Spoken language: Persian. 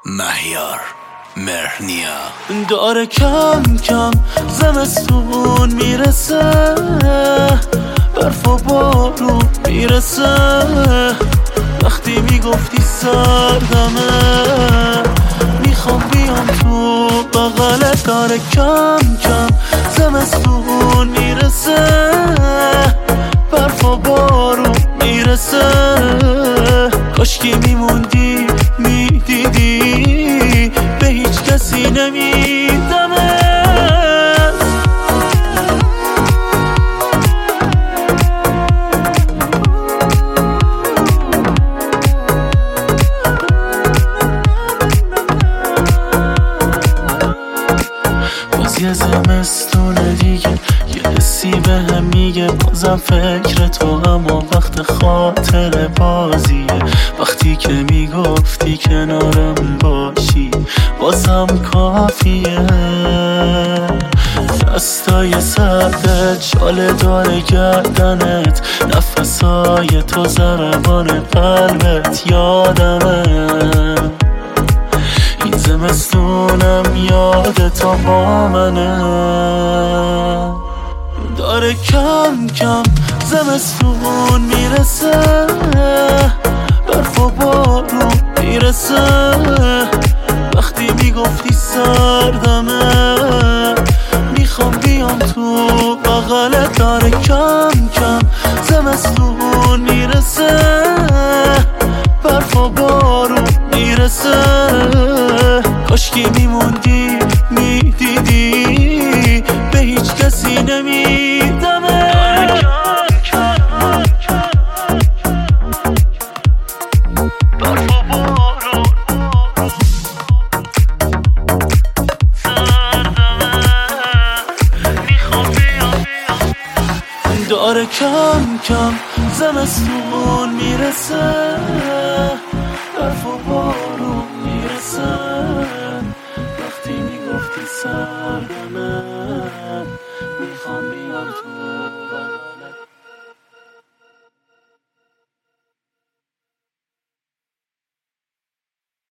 مهیار مرنیا داره کم کم زمستون میرسه، برف و بارون میرسه. وقتی میگفتی سردمه میخوام بیام تو بغلت. داره کم کم زمستون میرسه، برف و بارون میرسه. کاشکی میموندی میدیدی به هیچ کسی نمیدمه. باز یه زمستون دیگه، یه حسی به هم میگه بازم فکر تو، اما وقت خاطر بازیه. وقتی که میگفتی کنارم باشی بازم کافیه. دستای سردت شال داره گردنت، نفسای تو ضربان قلبت یادمه. این زمستونم یادت با منه. داره کم کم زمستون میرسه، برف و بارون میرسه. وقتی میگفتی سردمه میخوام بیام تو بغلت. داره کم کم زمستون میرسه، برف و بارون میرسه. کاشکی میموندی میدیدی به هیچ کسی نمیدمه. برف و بارون سردمه میخوام بیام. داره کم کم زمستون میرسه،